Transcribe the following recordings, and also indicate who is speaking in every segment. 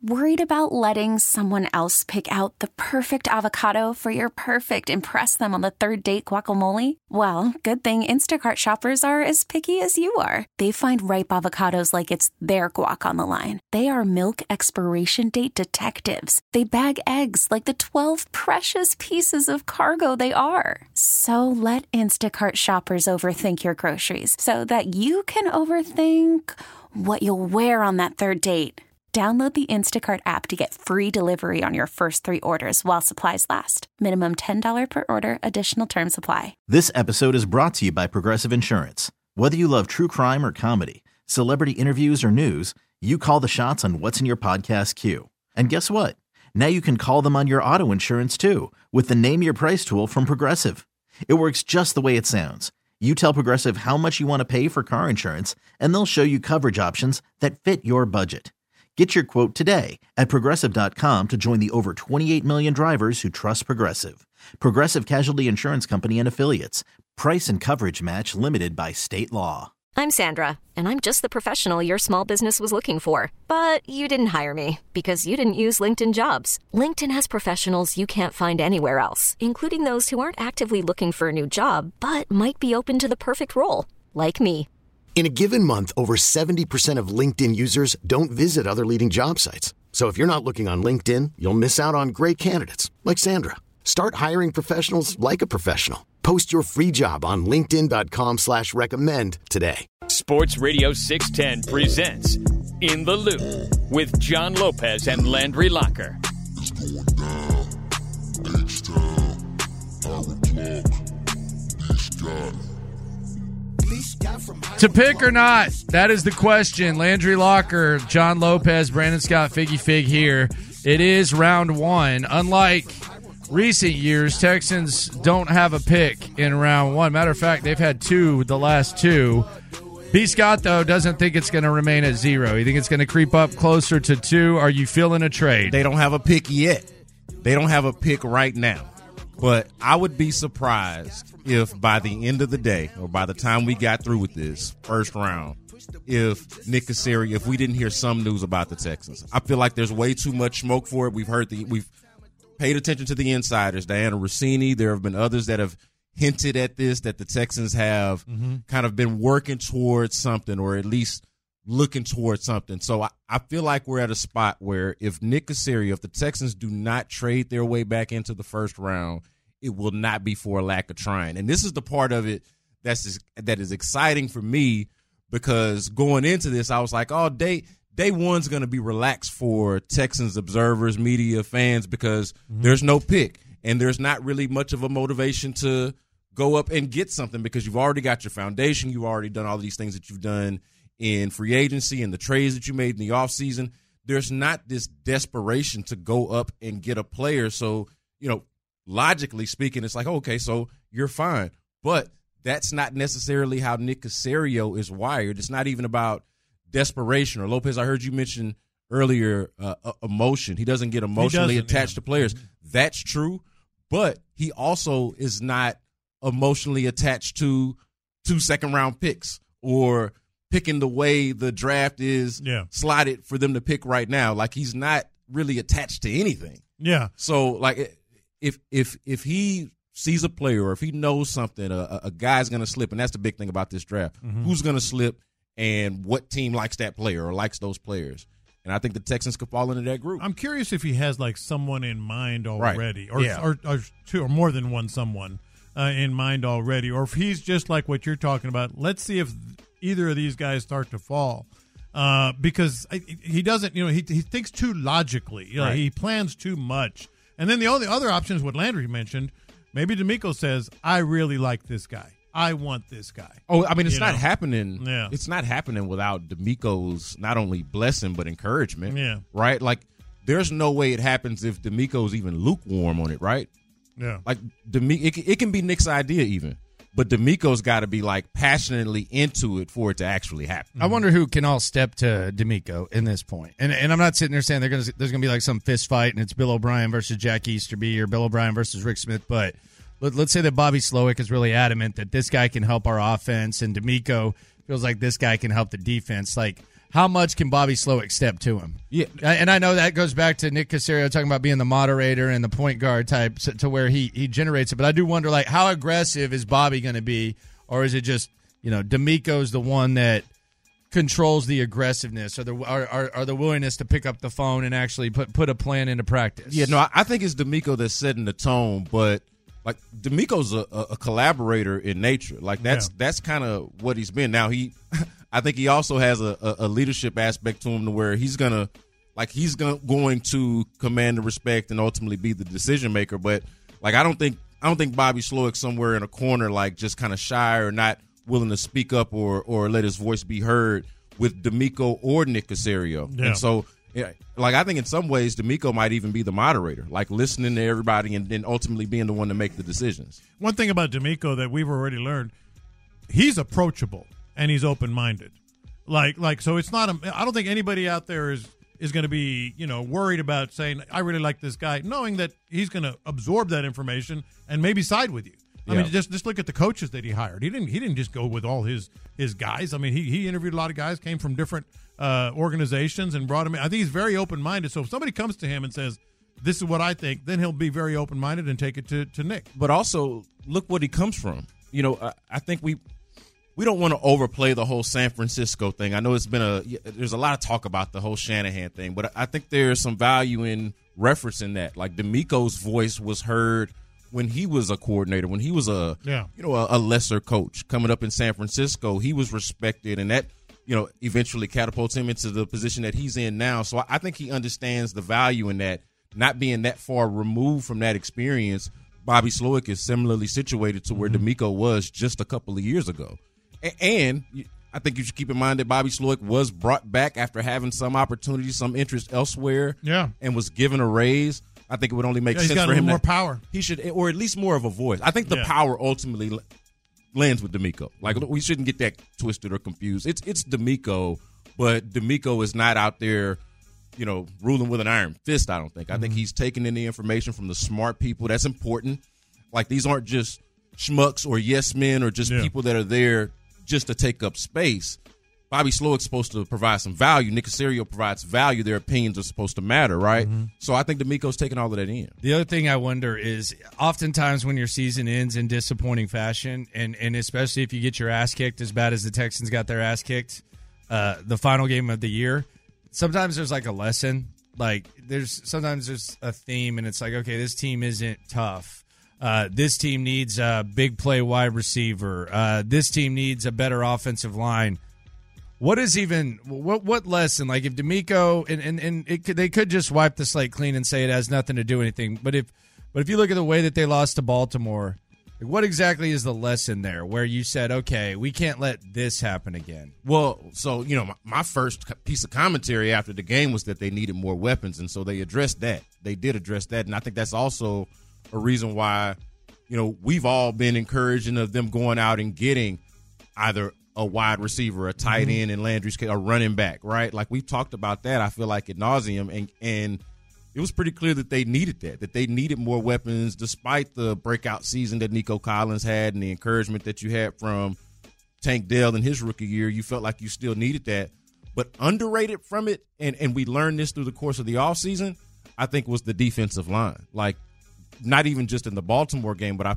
Speaker 1: Worried about letting someone else pick out the perfect avocado for your perfect impress them on the third date guacamole? Well, good thing Instacart shoppers are as picky as you are. They find ripe avocados like it's their guac on the line. They are milk expiration date detectives. They bag eggs like the 12 precious pieces of cargo they are. So let Instacart shoppers overthink your groceries so that you can overthink what you'll wear on that third date. Download the Instacart app to get free delivery on your first 3 orders while supplies last. Minimum $10 per order. Additional terms apply.
Speaker 2: This episode is brought to you by Progressive Insurance. Whether you love true crime or comedy, celebrity interviews or news, you call the shots on what's in your podcast queue. And guess what? Now you can call them on your auto insurance too with the Name Your Price tool from Progressive. It works just the way it sounds. You tell Progressive how much you want to pay for car insurance, and they'll show you coverage options that fit your budget. Get your quote today at Progressive.com to join the over 28 million drivers who trust Progressive. Progressive Casualty Insurance Company and Affiliates. Price and coverage match limited by state law.
Speaker 3: I'm Sandra, and I'm just the professional your small business was looking for. But you didn't hire me because you didn't use LinkedIn Jobs. LinkedIn has professionals you can't find anywhere else, including those who aren't actively looking for a new job, but might be open to the perfect role, like me.
Speaker 4: In a given month, over 70% of LinkedIn users don't visit other leading job sites. So if you're not looking on LinkedIn, you'll miss out on great candidates like Sandra. Start hiring professionals like a professional. Post your free job on linkedin.com/recommend today.
Speaker 5: Sports Radio 610 presents In the Loop with John Lopez and Landry Locker.
Speaker 6: It's going down. H-Town. Power Plug. B-Scott.
Speaker 7: To pick or not? That is the question. Landry Locker, John Lopez, Brandon Scott, Figgy Fig here. It is round one. Unlike recent years, Texans don't have a pick in round one. Matter of fact, they've had 2 the last 2. B. Scott, though, doesn't think it's going to remain at 0. You think it's going to creep up closer to 2? Are you feeling a trade?
Speaker 8: They don't have a pick yet. They don't have a pick right now. But I would be surprised if by the end of the day, or by the time we got through with this first round, if Nick Caserio, if we didn't hear some news about the Texans. I feel like there's way too much smoke for it. We've paid attention to the insiders. Diana Rossini, there have been others that have hinted at this, that the Texans have kind of been working towards something, or at least looking towards something. So I feel like we're at a spot where if Nick Caserio, if the Texans do not trade their way back into the first round, it will not be for a lack of trying. And this is the part of it that is exciting for me, because going into this, I was like, oh, day one's going to be relaxed for Texans observers, media, fans, because there's no pick. And there's not really much of a motivation to go up and get something, because you've already got your foundation. You've already done all these things that you've done in free agency and the trades that you made in the offseason. There's not this desperation to go up and get a player. So, logically speaking, it's like, okay, so you're fine. But that's not necessarily how Nick Caserio is wired. It's not even about desperation. Or Lopez, I heard you mention earlier emotion. He doesn't get emotionally attached to players. That's true. But he also is not emotionally attached to 2 second-round picks, or picking the way the draft is slotted for them to pick right now. Like, he's not really attached to anything.
Speaker 9: Yeah.
Speaker 8: So, like, if he sees a player, or if he knows something, a guy's going to slip, and that's the big thing about this draft. Who's going to slip, and what team likes that player or likes those players? And I think the Texans could fall into that group.
Speaker 9: I'm curious if he has like someone in mind already, or 2 or more than one someone in mind already, or if he's just like what you're talking about. Let's see if either of these guys start to fall, because he doesn't. He thinks too logically. He plans too much. And then the only other option is what Landry mentioned. Maybe DeMeco says, "I really like this guy. I want this guy."
Speaker 8: Oh, I mean, it's not happening. Yeah. It's not happening without DeMeco's not only blessing but encouragement.
Speaker 9: Yeah.
Speaker 8: Right? Like, there's no way it happens if DeMeco's even lukewarm on it, right?
Speaker 9: Yeah.
Speaker 8: Like, it can be Nick's idea even, but DeMeco's got to be like passionately into it for it to actually happen.
Speaker 7: I wonder who can all step to DeMeco in this point. And I'm not sitting there saying there's going to be like some fist fight and it's Bill O'Brien versus Jack Easterby or Bill O'Brien versus Rick Smith, but let's say that Bobby Slowick is really adamant that this guy can help our offense, and DeMeco feels like this guy can help the defense. Like, how much can Bobby Slowick step to him?
Speaker 8: Yeah.
Speaker 7: And I know that goes back to Nick Caserio talking about being the moderator and the point guard type to where he generates it. But I do wonder, like, how aggressive is Bobby going to be? Or is it just, D'Amico's the one that controls the aggressiveness or the willingness to pick up the phone and actually put a plan into practice?
Speaker 8: Yeah, no, I think it's D'Amico that's setting the tone, but like D'Amico's a collaborator in nature. Like that's kind of what he's been. Now I think he also has a leadership aspect to him to where he's going to command the respect and ultimately be the decision maker. But like I don't think Bobby Slowick's somewhere in a corner, like just kind of shy or not willing to speak up or let his voice be heard with D'Amico or Nick Caserio. Yeah. And so, like, I think in some ways D'Amico might even be the moderator, like listening to everybody and then ultimately being the one to make the decisions.
Speaker 9: One thing about D'Amico that we've already learned, he's approachable and he's open-minded. Like so it's not I don't think anybody out there is going to be, worried about saying, I really like this guy, knowing that he's going to absorb that information and maybe side with you. I mean, just look at the coaches that he hired. He didn't just go with all his guys. I mean, he interviewed a lot of guys, came from different organizations, and brought them in. I think he's very open-minded. So if somebody comes to him and says, this is what I think, then he'll be very open-minded and take it to Nick.
Speaker 8: But also, look what he comes from. I think we don't want to overplay the whole San Francisco thing. I know there's a lot of talk about the whole Shanahan thing, but I think there's some value in referencing that. Like D'Amico's voice was heard when he was a coordinator, when he was a lesser coach coming up in San Francisco. He was respected, and that eventually catapults him into the position that he's in now. So I think he understands the value in that. Not being that far removed from that experience, Bobby Slowick is similarly situated to where D'Amico was just a couple of years ago. And I think you should keep in mind that Bobby Slowick was brought back after having some opportunity, some interest elsewhere, and was given a raise. I think it would only make sense for him.
Speaker 9: More power.
Speaker 8: He should, or at least more of a voice. I think the power ultimately lands with D'Amico. Like, we shouldn't get that twisted or confused. It's D'Amico, but D'Amico is not out there, ruling with an iron fist. I don't think. I think he's taking in the information from the smart people. That's important. Like, these aren't just schmucks or yes men or just people that are there just to take up space. Bobby Slowick's supposed to provide some value. Nick Caserio provides value. Their opinions are supposed to matter, right? So I think D'Amico's taking all of that in.
Speaker 7: The other thing I wonder is oftentimes when your season ends in disappointing fashion, and especially if you get your ass kicked as bad as the Texans got their ass kicked the final game of the year, sometimes there's like a lesson. Like sometimes there's a theme, and it's like, okay, this team isn't tough. This team needs a big play wide receiver. This team needs a better offensive line. What lesson? Like, if D'Amico and they could just wipe the slate clean and say it has nothing to do with anything. But if you look at the way that they lost to Baltimore, what exactly is the lesson there? Where you said, okay, we can't let this happen again.
Speaker 8: Well, so my first piece of commentary after the game was that they needed more weapons, and so they addressed that. They did address that, and I think that's also a reason why we've all been encouraging of them going out and getting either a wide receiver, a tight end, in Landry's case, a running back, right? Like, we've talked about that, I feel like, ad nauseum, and it was pretty clear that they needed that they needed more weapons, despite the breakout season that Nico Collins had and the encouragement that you had from Tank Dell in his rookie year. You felt like you still needed that. But underrated from it, and we learned this through the course of the offseason, I think was the defensive line. Like, not even just in the Baltimore game, but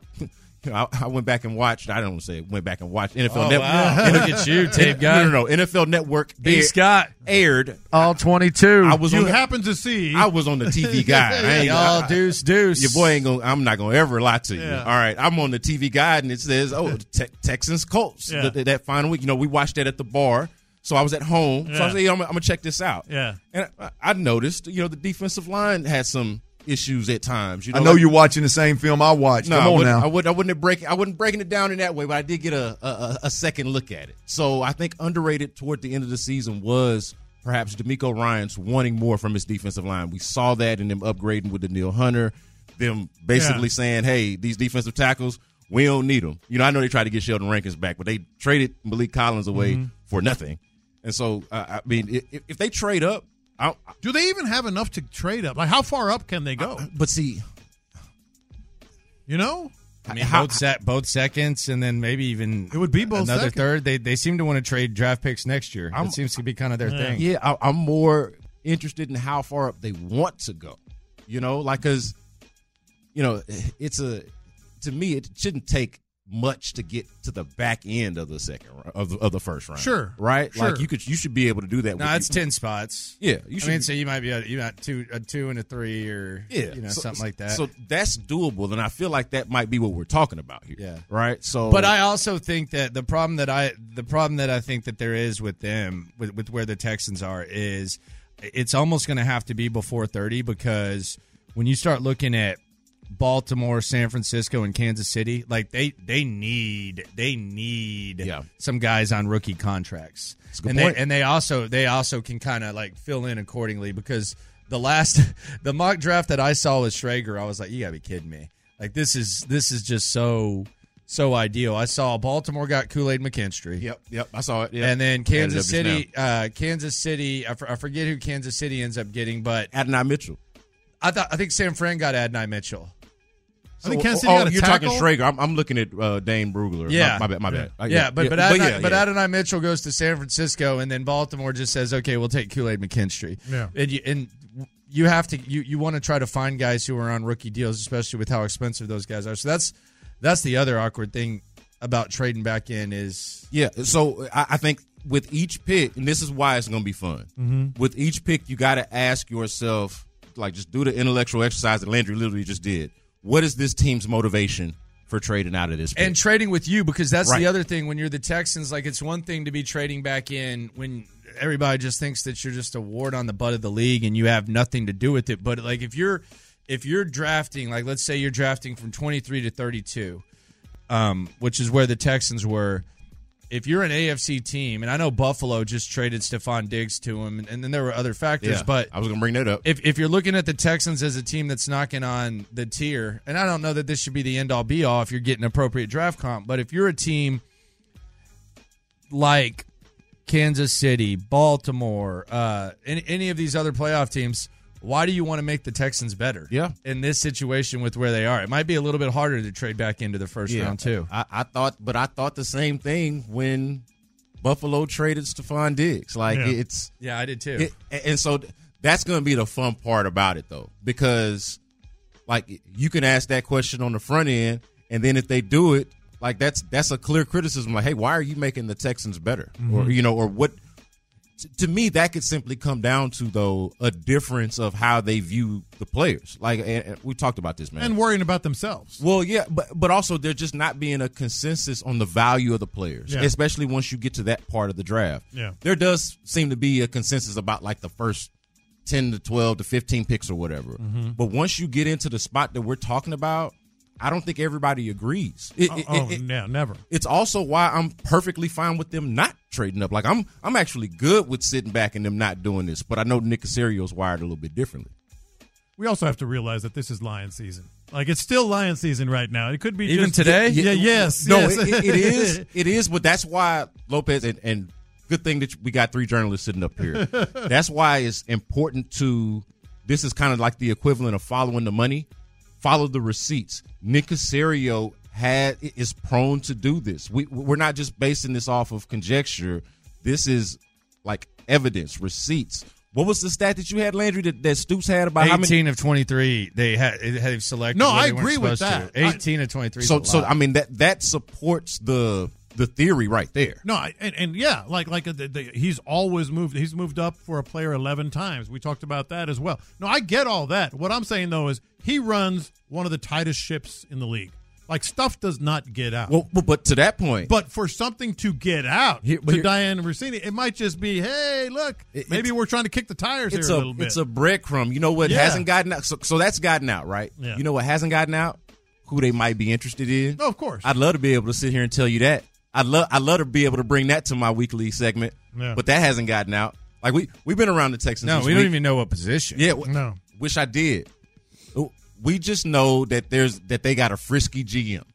Speaker 8: I went back and watched. I don't want to say went back and watched NFL Network.
Speaker 7: Wow. Look at you, tape guy.
Speaker 8: No. NFL Network
Speaker 7: Scott
Speaker 8: aired
Speaker 7: all 22.
Speaker 9: You happened to see.
Speaker 8: I was on the TV guide.
Speaker 7: Deuce.
Speaker 8: Your boy ain't gonna. I'm not gonna ever lie to you. All right, I'm on the TV guide, and it says, Texans Colts that final week. We watched that at the bar. So I was at home. So I was like, I'm gonna check this out.
Speaker 9: Yeah,
Speaker 8: and I noticed, the defensive line had some issues at times.
Speaker 10: I know you're watching the same film I watched.
Speaker 8: No,
Speaker 10: Come on now.
Speaker 8: I wasn't breaking it down in that way, but I did get a second look at it. So I think underrated toward the end of the season was perhaps D'Amico Ryans wanting more from his defensive line. We saw that in them upgrading with Danielle Hunter, them basically saying, hey, these defensive tackles, we don't need them. I know they tried to get Sheldon Rankins back, but they traded Malik Collins away for nothing. And so, I mean, if they trade up,
Speaker 9: do they even have enough to trade up? Like, how far up can they go?
Speaker 8: But see,
Speaker 7: I mean, both seconds, and then maybe even
Speaker 9: it would be both
Speaker 7: another
Speaker 9: seconds.
Speaker 7: third. They seem to want to trade draft picks next year. It seems to be kind of their thing.
Speaker 8: Yeah, I'm more interested in how far up they want to go. Because to me it shouldn't take much to get to the back end of the second of the first round.
Speaker 9: Sure,
Speaker 8: right?
Speaker 9: Sure.
Speaker 8: Like you should be able to do that.
Speaker 7: No, it's 10 spots.
Speaker 8: Yeah, you should.
Speaker 7: So you might be a 2 and a 3 or something like that.
Speaker 8: So that's doable, and I feel like that might be what we're talking about here.
Speaker 7: Yeah,
Speaker 8: right. So,
Speaker 7: but I also think that the problem that I think that there is with them with where the Texans are is it's almost going to have to be before 30, because when you start looking at Baltimore, San Francisco, and Kansas City, like they need some guys on rookie contracts, and they also can kind of like fill in accordingly, because the mock draft that I saw with Schrager, I was like, you gotta be kidding me! Like this is just so ideal. I saw Baltimore got Kool-Aid McKinstry.
Speaker 8: Yep, I saw it. Yep.
Speaker 7: And then Kansas City, I forget who Kansas City ends up getting, but
Speaker 8: Adonai Mitchell.
Speaker 7: I think San Fran got Adonai Mitchell.
Speaker 9: I think Kansas City got a
Speaker 8: you're
Speaker 9: tackle?
Speaker 8: talking Schrager. I'm looking at Dane Brugler.
Speaker 7: Yeah,
Speaker 8: my bad.
Speaker 7: But Adonai Mitchell goes to San Francisco, and then Baltimore just says, "Okay, we'll take Kool-Aid McKinstry."
Speaker 9: Yeah,
Speaker 7: and you have to you want to try to find guys who are on rookie deals, especially with how expensive those guys are. So that's the other awkward thing about trading back in is
Speaker 8: So I think with each pick, and this is why it's going to be fun.
Speaker 9: Mm-hmm.
Speaker 8: With each pick, you got to ask yourself, like, just do the intellectual exercise that Landry literally just did. What is this team's motivation for trading out of this pick?
Speaker 7: And trading with you, because that's the other thing. When you're the Texans, like, it's one thing to be trading back in when everybody just thinks that you're just a ward on the butt of the league and you have nothing to do with it. But, like, if you're drafting, like, let's say you're drafting from 23 to 32, which is where the Texans were. If you're an AFC team, and I know Buffalo just traded Stephon Diggs to him, and then there were other factors, but
Speaker 8: I was going to bring that up.
Speaker 7: If you're looking at the Texans as a team that's knocking on the tier, and I don't know that this should be the end-all, be-all if you're getting appropriate draft comp, but if you're a team like Kansas City, Baltimore, any of these other playoff teams, why do you want to make the Texans better?
Speaker 8: Yeah.
Speaker 7: In this situation with where they are, it might be a little bit harder to trade back into the first round too.
Speaker 8: I thought the same thing when Buffalo traded Stephon Diggs. Like
Speaker 7: I did too.
Speaker 8: And so that's going to be the fun part about it, though, because like you can ask that question on the front end, and then if they do it, like that's a clear criticism. Like, hey, why are you making the Texans better?
Speaker 9: Mm-hmm.
Speaker 8: Or what? To me, that could simply come down to, though, a difference of how they view the players. Like, and we talked about this, man.
Speaker 9: And worrying about themselves.
Speaker 8: Well, yeah, but also there just not being a consensus on the value of the players, especially once you get to that part of the draft.
Speaker 9: Yeah.
Speaker 8: There does seem to be a consensus about, like, the first 10 to 12 to 15 picks or whatever.
Speaker 9: Mm-hmm.
Speaker 8: But once you get into the spot that we're talking about, I don't think everybody agrees.
Speaker 9: Never.
Speaker 8: It's also why I'm perfectly fine with them not trading up. Like I'm actually good with sitting back and them not doing this. But I know Nick Caserio's wired a little bit differently.
Speaker 9: We also have to realize that this is Lion season. Like, it's still Lion season right now. It could be
Speaker 7: even
Speaker 9: just,
Speaker 7: today.
Speaker 9: Yes.
Speaker 8: No, it is. It is. But that's why Lopez and good thing that we got 3 journalists sitting up here. That's why it's important to. This is kind of like the equivalent of following the money. Follow the receipts. Nick Caserio is prone to do this. We're not just basing this off of conjecture. This is like evidence, receipts. What was the stat that you had, Landry, that Stoops had about
Speaker 7: 18
Speaker 8: how many?
Speaker 7: of 23 they've selected?
Speaker 9: No,
Speaker 7: where
Speaker 9: I
Speaker 7: they weren't
Speaker 9: agree with
Speaker 7: supposed
Speaker 9: that.
Speaker 7: to. 18 of 23.
Speaker 8: So I mean that supports the theory right there.
Speaker 9: No, he's always moved. He's moved up for a player 11 times. We talked about that as well. No, I get all that. What I'm saying, though, is he runs one of the tightest ships in the league. Like, stuff does not get out.
Speaker 8: Well, but to that point.
Speaker 9: But for something to get out to Diane Rossini, it might just be, hey, look, maybe we're trying to kick the tires here a little bit.
Speaker 8: It's a breadcrumb. You know what hasn't gotten out? So that's gotten out, right?
Speaker 9: Yeah.
Speaker 8: You know what hasn't gotten out? Who they might be interested in.
Speaker 9: Oh, of course.
Speaker 8: I'd love to be able to sit here and tell you that. I'd love to be able to bring that to my weekly segment, but that hasn't gotten out. Like we've been around the Texans.
Speaker 7: No, we don't even know what position.
Speaker 8: Yeah,
Speaker 9: no.
Speaker 8: Wish I did. We just know that they got a frisky GM,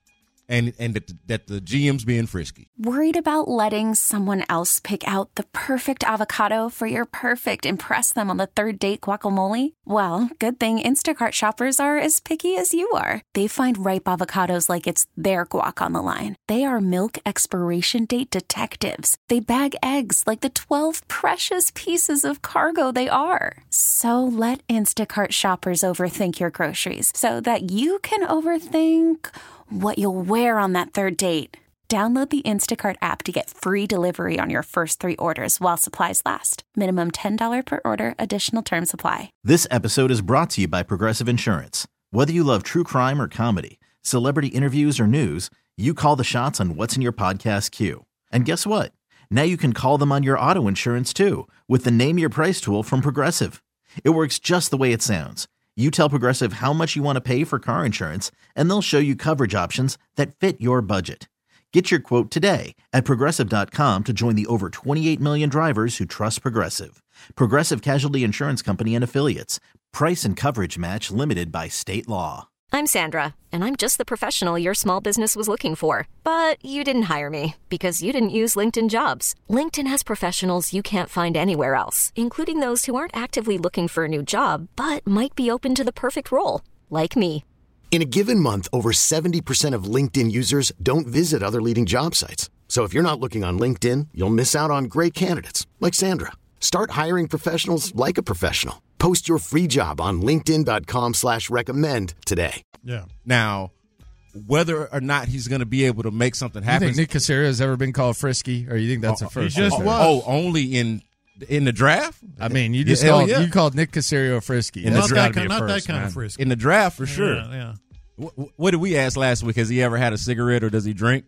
Speaker 8: and that the GM's being frisky.
Speaker 1: Worried about letting someone else pick out the perfect avocado for your perfect impress them on the third date guacamole? Well, good thing Instacart shoppers are as picky as you are. They find ripe avocados like it's their guac on the line. They are milk expiration date detectives. They bag eggs like the 12 precious pieces of cargo they are. So let Instacart shoppers overthink your groceries so that you can overthink what you'll wear on that third date. Download the Instacart app to get free delivery on your first 3 orders while supplies last. Minimum $10 per order. Additional terms apply.
Speaker 2: This episode is brought to you by Progressive Insurance. Whether you love true crime or comedy, celebrity interviews or news, you call the shots on what's in your podcast queue. And guess what? Now you can call them on your auto insurance too with the Name Your Price tool from Progressive. It works just the way it sounds. You tell Progressive how much you want to pay for car insurance, and they'll show you coverage options that fit your budget. Get your quote today at Progressive.com to join the over 28 million drivers who trust Progressive. Progressive Casualty Insurance Company and Affiliates. Price and coverage match limited by state law.
Speaker 3: I'm Sandra, and I'm just the professional your small business was looking for. But you didn't hire me because you didn't use LinkedIn Jobs. LinkedIn has professionals you can't find anywhere else, including those who aren't actively looking for a new job, but might be open to the perfect role, like me.
Speaker 4: In a given month, over 70% of LinkedIn users don't visit other leading job sites. So if you're not looking on LinkedIn, you'll miss out on great candidates like Sandra. Start hiring professionals like a professional. Post your free job on linkedin.com/recommend today.
Speaker 9: Yeah.
Speaker 8: Now, whether or not he's going to be able to make something happen.
Speaker 7: You think Nick Caserio has ever been called frisky, or you think that's a first?
Speaker 9: He just was.
Speaker 8: Oh, only in the draft?
Speaker 7: I mean, you just called Nick Caserio frisky.
Speaker 9: Well, not that kind of frisky.
Speaker 8: In the draft, for sure.
Speaker 9: Yeah.
Speaker 8: What did we ask last week? Has he ever had a cigarette or does he drink?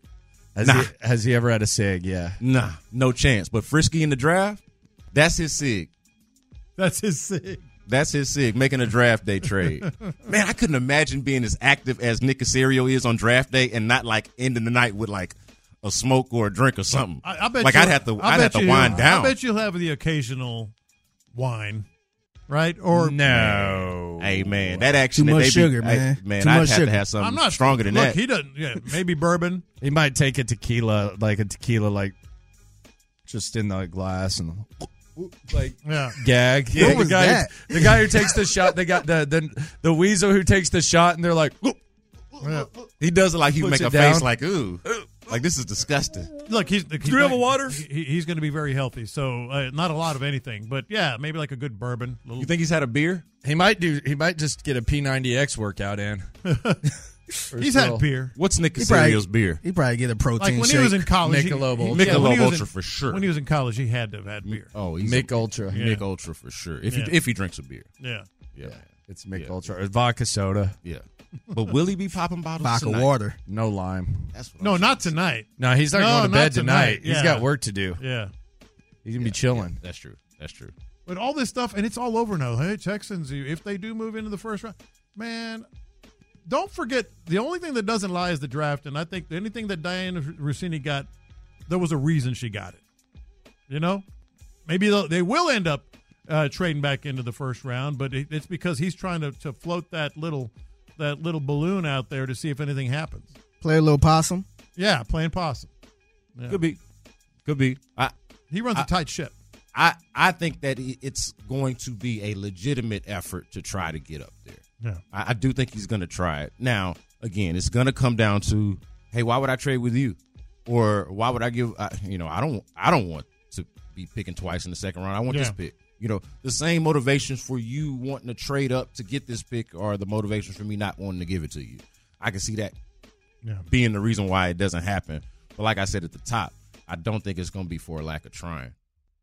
Speaker 7: Has he ever had a cig? Yeah.
Speaker 8: Nah, no chance. But frisky in the draft, that's his sig.
Speaker 9: That's his sig.
Speaker 8: That's his sig, making a draft day trade. Man, I couldn't imagine being as active as Nick Caserio is on draft day and not like ending the night with like a smoke or a drink or something.
Speaker 9: I bet
Speaker 8: like I'd have to wind down.
Speaker 9: I bet you'll have the occasional wine, right? Or
Speaker 7: no.
Speaker 8: Hey man, that actually
Speaker 11: too much sugar, man.
Speaker 8: Man,
Speaker 11: too
Speaker 8: I'd
Speaker 11: much
Speaker 8: have
Speaker 11: sugar.
Speaker 8: to have something stronger than that.
Speaker 9: He doesn't. Yeah, maybe bourbon.
Speaker 7: He might take a tequila, like just in the glass and gag.
Speaker 11: Yeah, what was that?
Speaker 7: The guy who takes the shot. They got the weasel who takes the shot, and they're like,
Speaker 9: Yeah.
Speaker 8: He does it like he
Speaker 7: Puts
Speaker 8: make
Speaker 7: it
Speaker 8: a
Speaker 7: down.
Speaker 8: face like ooh, like this is disgusting.
Speaker 9: Look, do
Speaker 7: you have a water?
Speaker 9: He's going to be very healthy, so not a lot of anything, but yeah, maybe like a good bourbon.
Speaker 8: You think he's had a beer?
Speaker 7: He might just get a P90X workout in.
Speaker 9: He's had beer.
Speaker 8: What's Nick Caserio's beer?
Speaker 11: He probably get a protein
Speaker 9: Like when
Speaker 11: shake.
Speaker 9: he was in college,
Speaker 7: Michelob
Speaker 8: Michelob Ultra for sure.
Speaker 9: When he was in college, he had to have had beer.
Speaker 8: Oh, he's
Speaker 7: Mick Ultra.
Speaker 9: Yeah.
Speaker 8: Mick Ultra for sure. If he drinks a beer,
Speaker 9: Yeah.
Speaker 7: It's Mick Ultra. Vodka soda.
Speaker 8: yeah. But will he be popping bottles
Speaker 11: Vodka
Speaker 8: tonight?
Speaker 11: water.
Speaker 7: No lime.
Speaker 8: That's what
Speaker 9: No,
Speaker 8: I'm
Speaker 9: not tonight.
Speaker 7: No, he's not
Speaker 9: No,
Speaker 7: going to bed
Speaker 9: not tonight.
Speaker 7: He's
Speaker 9: Yeah.
Speaker 7: got work to do.
Speaker 9: Yeah.
Speaker 7: He's going to be chilling.
Speaker 8: That's true. That's true.
Speaker 9: But all this stuff, and it's all over now. Hey, Texans, if they do move into the first round, man, don't forget, the only thing that doesn't lie is the draft. And I think anything that Diana Rossini got, there was a reason she got it. You know? Maybe they will end up trading back into the first round, but it's because he's trying to float that little balloon out there to see if anything happens.
Speaker 11: Play a little possum.
Speaker 9: Yeah, playing possum. Yeah.
Speaker 8: Could be.
Speaker 9: He runs a tight ship.
Speaker 8: I think that it's going to be a legitimate effort to try to get up there.
Speaker 9: Yeah.
Speaker 8: I do think he's going to try it. Now, again, it's going to come down to, hey, why would I trade with you? Or why would I give? I don't want to be picking twice in the second round. I want this pick. The same motivations for you wanting to trade up to get this pick are the motivations for me not wanting to give it to you. I can see that being the reason why it doesn't happen. But like I said at the top, I don't think it's going to be for a lack of trying.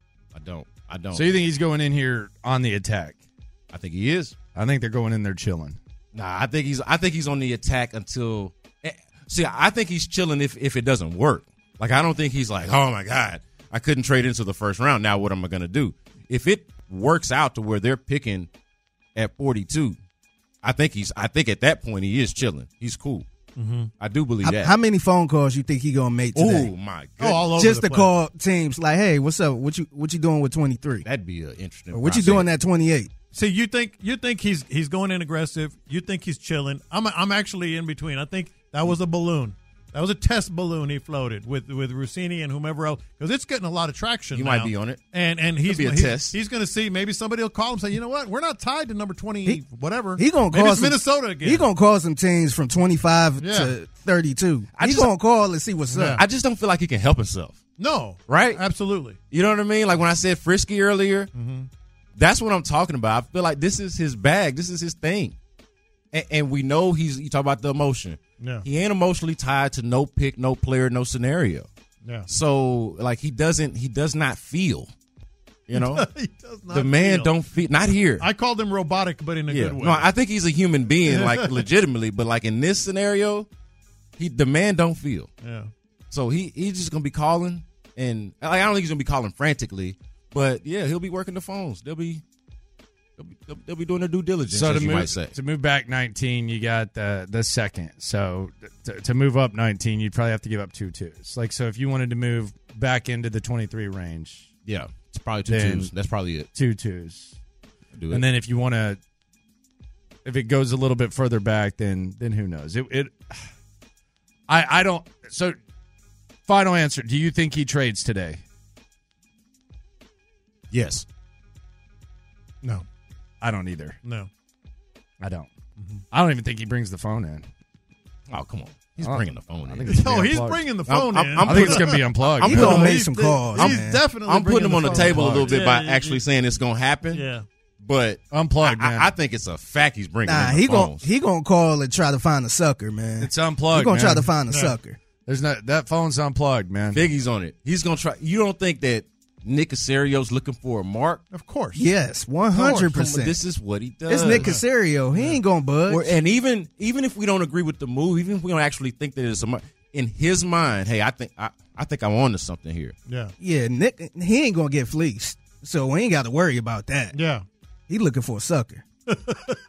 Speaker 8: I don't.
Speaker 7: So you think he's going in here on the attack?
Speaker 8: I think he is.
Speaker 7: I think they're going in there chilling.
Speaker 8: Nah, I think he's on the attack until. See, I think he's chilling if it doesn't work. Like I don't think he's like, oh my God, I couldn't trade into the first round. Now what am I going to do? If it works out to where they're picking at 42, I think at that point he is chilling. He's cool. Mm-hmm. I do believe that.
Speaker 11: How many phone calls you think he gonna make today?
Speaker 8: Oh my God!
Speaker 9: all over
Speaker 11: Just
Speaker 9: the
Speaker 11: to
Speaker 9: place.
Speaker 11: call teams like, hey, what's up? What you doing with 23?
Speaker 8: That'd be an interesting.
Speaker 11: Or what you doing at 28?
Speaker 9: See, you think he's going in aggressive. You think he's chilling. I'm actually in between. I think that was a balloon. That was a test balloon he floated with Rossini and whomever else, because it's getting a lot of traction.
Speaker 8: He
Speaker 9: now.
Speaker 8: might be on it.
Speaker 9: And he's
Speaker 8: Could be a test.
Speaker 9: He's going to see. Maybe somebody will call him and say, you know what? We're not tied to number 20, whatever.
Speaker 11: He gonna
Speaker 9: Maybe
Speaker 11: call
Speaker 9: it's Minnesota again.
Speaker 11: He gonna call some teams from 25 to 32. He's gonna call and see what's up.
Speaker 8: I just don't feel like he can help himself.
Speaker 9: No,
Speaker 8: right?
Speaker 9: Absolutely.
Speaker 8: You know what I mean? Like when I said frisky earlier, that's what I'm talking about. I feel like this is his bag. This is his thing. And we know you talk about the emotion.
Speaker 9: Yeah.
Speaker 8: He ain't emotionally tied to no pick, no player, no scenario.
Speaker 9: Yeah.
Speaker 8: So like he does not feel. You know?
Speaker 9: He does not
Speaker 8: the man
Speaker 9: feel.
Speaker 8: don't feel. Not here.
Speaker 9: I called him robotic, but in a good way.
Speaker 8: No, I think he's a human being, like legitimately. But like in this scenario, the man don't feel.
Speaker 9: Yeah.
Speaker 8: So he's just gonna be calling, and like, I don't think he's gonna be calling frantically, but yeah, he'll be working the phones. They'll be doing their due diligence.
Speaker 7: So
Speaker 8: as you might say.
Speaker 7: to move back 19, you got the second. So to move up 19, you'd probably have to give up 2 twos. Like so, if you wanted to move back into the 23 range,
Speaker 8: yeah, it's probably 2 twos. That's probably it.
Speaker 7: 2 twos.
Speaker 8: Do it.
Speaker 7: And then if you want to, if it goes a little bit further back, then who knows? I don't. So, final answer: do you think he trades today?
Speaker 8: Yes.
Speaker 9: No.
Speaker 7: I don't either.
Speaker 9: No.
Speaker 7: I don't. I don't even think he brings the phone in.
Speaker 8: Oh, come on. He's bringing the phone in.
Speaker 9: He's bringing the phone in.
Speaker 7: I think it's going to be unplugged.
Speaker 11: He's going to make some calls.
Speaker 9: He's definitely
Speaker 8: I'm putting him on the
Speaker 9: phone
Speaker 8: table a
Speaker 9: in.
Speaker 8: little bit by actually saying it's going to happen.
Speaker 9: Yeah.
Speaker 8: But
Speaker 7: unplugged, man.
Speaker 8: I think it's a fact he's bringing
Speaker 11: Nah,
Speaker 8: in the phones.
Speaker 11: he gonna call and try to find a sucker, man.
Speaker 7: It's unplugged.
Speaker 11: He gonna try
Speaker 7: man.
Speaker 11: to find a sucker.
Speaker 7: There's not that phone's unplugged, man.
Speaker 8: Biggie's on it. He's going to try. You don't think that Nick Caserio's looking for a mark?
Speaker 9: Of course.
Speaker 11: Yes, 100%.
Speaker 8: This is what he does.
Speaker 11: It's Nick Caserio. He ain't gonna budge.
Speaker 8: And even if we don't agree with the move, even if we don't actually think that it's a mark, in his mind, hey, I think I'm on to something here.
Speaker 9: Yeah.
Speaker 11: Yeah, Nick, he ain't gonna get fleeced, so we ain't got to worry about that.
Speaker 9: Yeah.
Speaker 11: He looking for a sucker.
Speaker 9: It's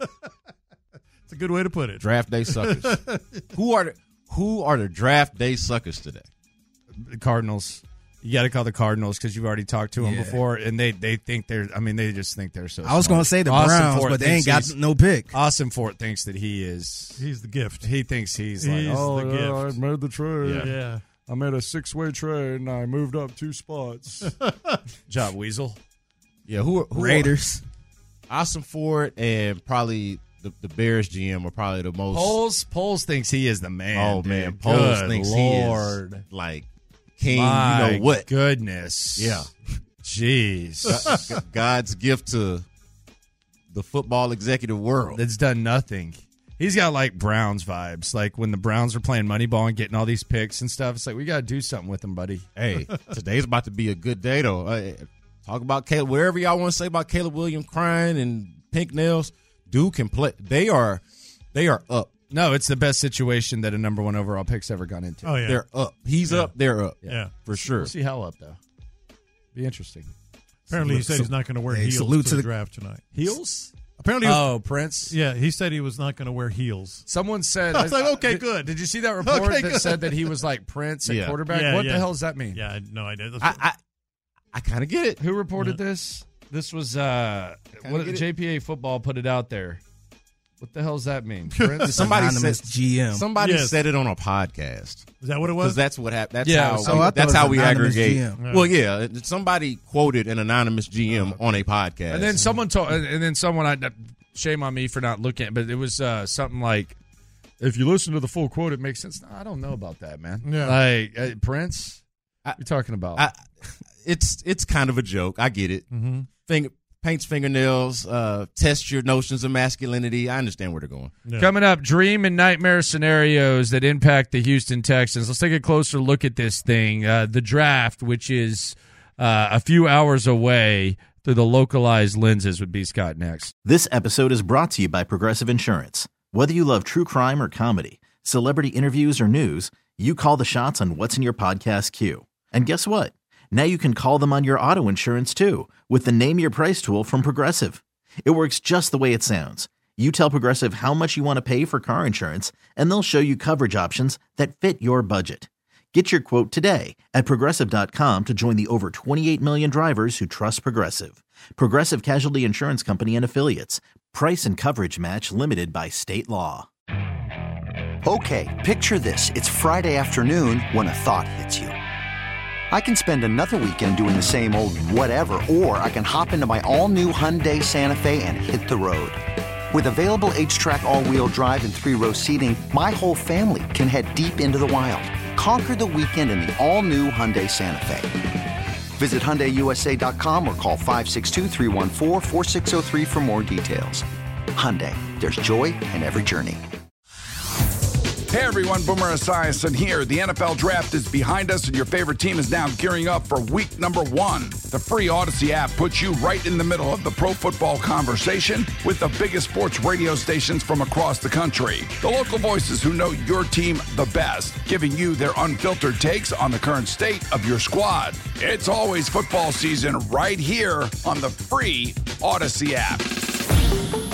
Speaker 9: a good way to put it.
Speaker 8: Draft day suckers. Who are the draft day suckers today?
Speaker 7: The Cardinals. You got to call the Cardinals because you've already talked to them before, and they think they're. I mean, they just think they're so.
Speaker 11: I was going to say the Browns, but they ain't got no pick.
Speaker 7: Austin Fort thinks that he's
Speaker 9: the gift.
Speaker 7: He thinks he's
Speaker 9: the gift.
Speaker 7: I made the trade.
Speaker 9: Yeah.
Speaker 7: I made a 6-way trade and I moved up 2 spots. Job Weasel.
Speaker 8: Yeah, who
Speaker 11: Raiders.
Speaker 8: Austin Fort and probably the Bears GM are probably the most.
Speaker 7: Poles thinks he is the man.
Speaker 8: Oh man,
Speaker 7: dude.
Speaker 8: Poles
Speaker 7: Good
Speaker 8: thinks
Speaker 7: Lord.
Speaker 8: he is like king.
Speaker 7: My
Speaker 8: you know what?
Speaker 7: Goodness.
Speaker 8: Yeah.
Speaker 7: Jeez.
Speaker 8: God's gift to the football executive world.
Speaker 7: That's done nothing. He's got like Browns vibes. Like when the Browns are playing Moneyball and getting all these picks and stuff. It's like, we got to do something with him, buddy.
Speaker 8: Hey, today's about to be a good day, though. Talk about Caleb. Whatever y'all want to say about Caleb Williams crying and pink nails, dude can play. They are up.
Speaker 7: No, it's the best situation that a number 1 overall pick's ever gone into.
Speaker 9: Oh, yeah.
Speaker 8: They're up. He's up. They're up.
Speaker 9: Yeah.
Speaker 8: For sure.
Speaker 7: We'll see how up, though. Be interesting.
Speaker 9: Apparently, he said he's not going to wear heels
Speaker 11: salute
Speaker 9: to
Speaker 11: to
Speaker 9: the
Speaker 11: the
Speaker 9: draft tonight.
Speaker 7: Heels?
Speaker 9: Apparently,
Speaker 7: Prince?
Speaker 9: Yeah, he said he was not going to wear heels.
Speaker 7: Someone said...
Speaker 9: I was like, okay, good.
Speaker 7: Did you see that report
Speaker 9: Okay,
Speaker 7: that
Speaker 9: good.
Speaker 7: said that he was like Prince at
Speaker 8: Yeah.
Speaker 7: quarterback?
Speaker 9: Yeah,
Speaker 7: What
Speaker 9: yeah.
Speaker 7: the hell does that mean?
Speaker 9: Yeah, no idea.
Speaker 8: I kind of get it.
Speaker 7: Who reported this? This was JPA Football put it out there. What the hell does that mean? Prince?
Speaker 8: Somebody
Speaker 11: Anonymous
Speaker 8: said
Speaker 11: GM.
Speaker 8: Somebody
Speaker 9: Yes.
Speaker 8: said it on a podcast.
Speaker 9: Is that what it was?
Speaker 8: Because that's what happened. That's
Speaker 7: Yeah,
Speaker 8: how.
Speaker 7: so
Speaker 11: I thought
Speaker 8: That's
Speaker 11: it was
Speaker 8: how we
Speaker 11: anonymous
Speaker 8: aggregate.
Speaker 11: GM.
Speaker 8: Well, yeah. Somebody quoted an anonymous GM on a podcast,
Speaker 7: And then someone shame on me for not looking at, but it was something like, if you listen to the full quote, it makes sense. No, I don't know about that, man.
Speaker 9: Yeah.
Speaker 7: Like Prince, what you talking about?
Speaker 8: it's kind of a joke. I get it.
Speaker 9: Mm-hmm.
Speaker 8: Paints fingernails. Test your notions of masculinity. I understand where they're going.
Speaker 9: Yeah.
Speaker 7: Coming up, dream and nightmare scenarios that impact the Houston Texans. Let's take a closer look at this thing. The draft, which is a few hours away through the localized lenses with B. Scott next.
Speaker 2: This episode is brought to you by Progressive Insurance. Whether you love true crime or comedy, celebrity interviews or news, you call the shots on what's in your podcast queue. And guess what? Now you can call them on your auto insurance too with the Name Your Price tool from Progressive. It works just the way it sounds. You tell Progressive how much you want to pay for car insurance, and they'll show you coverage options that fit your budget. Get your quote today at Progressive.com to join the over 28 million drivers who trust Progressive. Progressive Casualty Insurance Company and Affiliates. Price and coverage match limited by state law.
Speaker 12: Okay, picture this. It's Friday afternoon when a thought hits you. I can spend another weekend doing the same old whatever, or I can hop into my all-new Hyundai Santa Fe and hit the road. With available H-Track all-wheel drive and 3-row seating, my whole family can head deep into the wild. Conquer the weekend in the all-new Hyundai Santa Fe. Visit HyundaiUSA.com or call 562-314-4603 for more details. Hyundai, there's joy in every journey.
Speaker 13: Hey everyone, Boomer Esiason here. The NFL Draft is behind us and your favorite team is now gearing up for week number 1. The free Odyssey app puts you right in the middle of the pro football conversation with the biggest sports radio stations from across the country. The local voices who know your team the best, giving you their unfiltered takes on the current state of your squad. It's always football season right here on the free Odyssey app.